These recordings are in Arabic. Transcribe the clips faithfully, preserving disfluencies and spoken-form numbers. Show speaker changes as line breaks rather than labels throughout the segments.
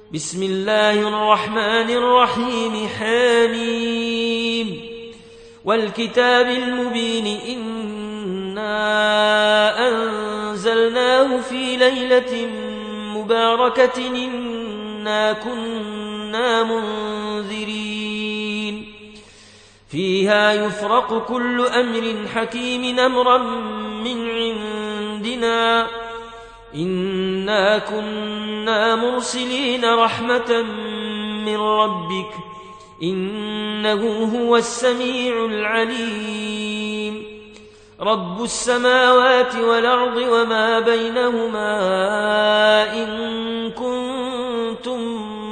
بسم الله الرحمن الرحيم حميم والكتاب المبين إنا أنزلناه في ليلة مباركة إنا كنا منذرين فيها يفرق كل أمر حكيم أمرا من عندنا إنا كنا مرسلين رحمة من ربك إنه هو السميع العليم رب السماوات والأرض وما بينهما إن كنتم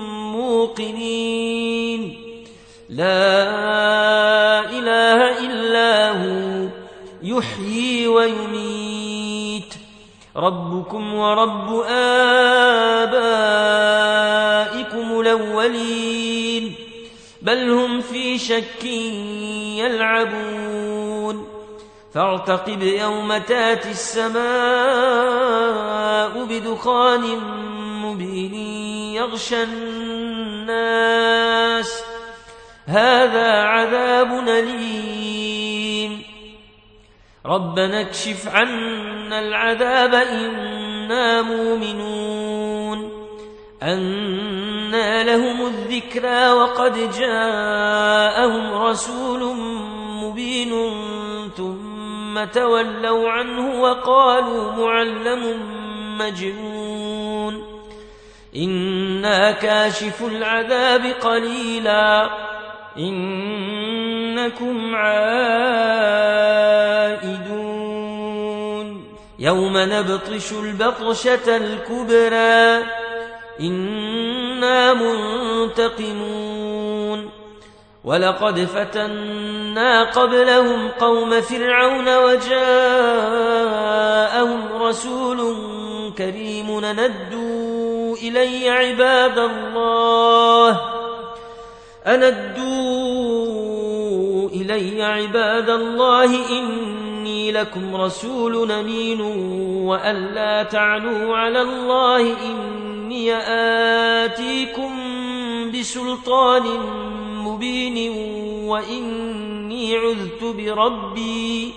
موقنين لا إله إلا هو يحيي ويميت ربكم ورب آبائكم الأولين بل هم في شك يلعبون فارتقب يوم تاتي السماء بدخان مبين يغشى الناس هذا عذاب أليم ربنا اكشف عنا العذاب إنا مؤمنون أنى لهم الذكرى وقد جاءهم رسول مبين ثم تولوا عنه وقالوا معلم مجنون إنا كاشف العذاب قليلا إنكم عائدون يوم نبطش البطشة الكبرى إنا منتقمون ولقد فتنا قبلهم قوم فرعون وجاءهم رسول كريم ندوا إلي عباد الله أندوا إلي عباد الله إني لكم رسول أمين وأن لا تعلوا على الله إني آتيكم بسلطان مبين وإني عذت بربي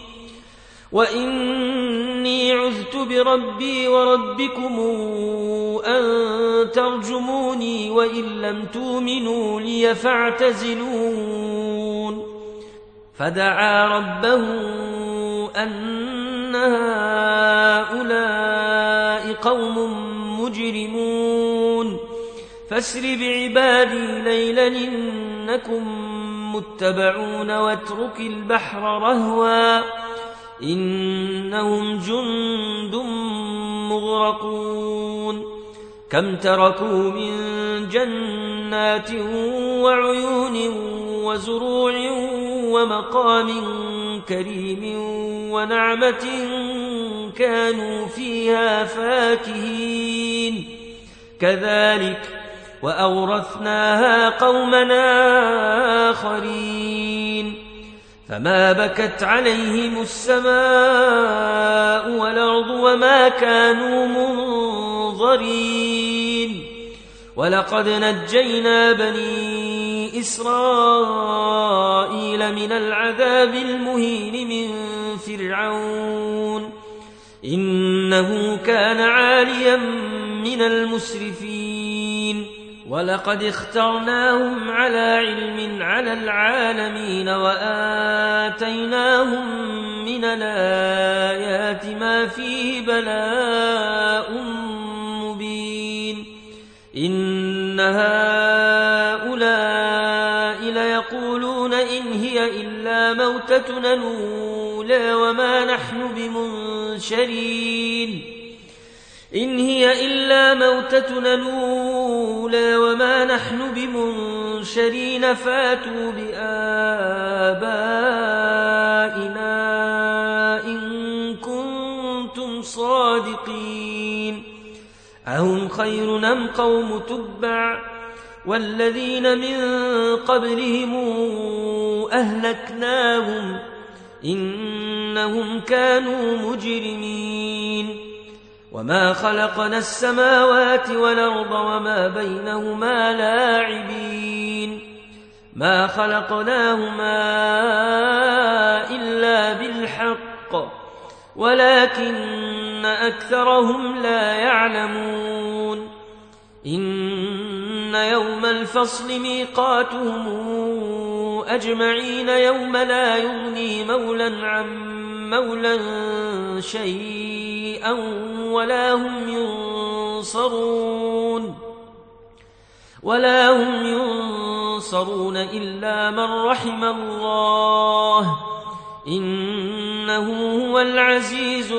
وإني عذت بربي وربكم أن ترجموني وإن لم تؤمنوا لي فاعتزلون فدعا ربه أن هؤلاء قوم مجرمون فاسر بعبادي ليلا إنكم متبعون واترك البحر رهوا إنهم جند مغرقون كم تركوا من جنات وعيون وزروع ومقام كريم ونعمة كانوا فيها فاكهين كذلك وأورثناها قومنا آخرين فما بكت عليهم السماء والأرض وما كانوا منظرين ولقد نجينا بني إسرائيل من العذاب المهين من فرعون إنه كان عاليا من المسرفين ولقد اخترناهم على علم على العالمين وآتيناهم من الآيات ما فيه بلاء مبين إن هؤلاء ليقولون إن هي إلا موتتنا الأولى وما نحن بمنشرين إن هي إلا موتتنا الأولى وما نحن بمنشرين فاتوا بآبائنا إن كنتم صادقين أهم خير أم قوم تبع والذين من قبلهم أهلكناهم إنهم كانوا مجرمين وما خلقنا السماوات والأرض وما بينهما لاعبين ما خلقناهما إلا بالحق ولكن أكثرهم لا يعلمون إن يوم الفصل ميقاتهم أجمعين يوم لا يغني مولى عن مولى شيئا ولا هم ينصرون ولا هم ينصرون إلا من رحم الله إنه هو العزيز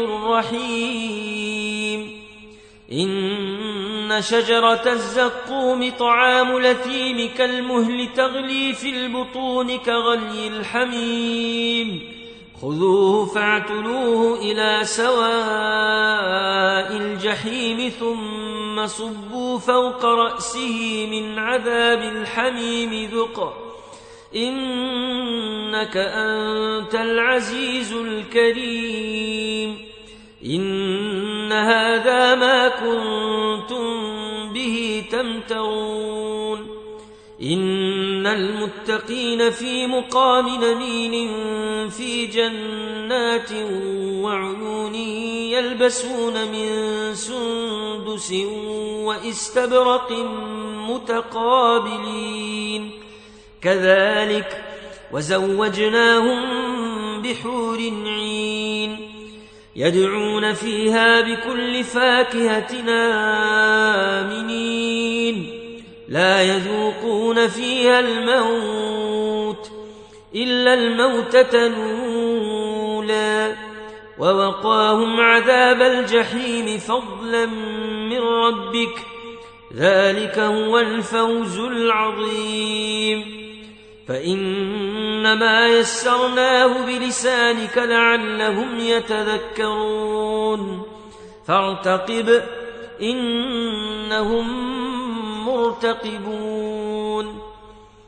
الرحيم إن شجرة الزقوم طعام الأثيم كالمهل تغلي في البطون كغلي الحميم خذوه فاعتلوه إلى سواء الجحيم ثم صبوا فوق رأسه من عذاب الحميم ذق إنك أنت العزيز الكريم إن هذا ما كنتم به تمترون إن المتقين في مقام أمين في جنات وعيون يلبسون من سندس واستبرق متقابلين كذلك وزوجناهم بحور عين يدعون فيها بكل فاكهة آمنين لا يذوقون فيها الموت إلا الموتة الأولى ووقاهم عذاب الجحيم فضلا من ربك ذلك هو الفوز العظيم فإنما يسرناه بلسانك لعلهم يتذكرون فارتقب إنهم مرتقبون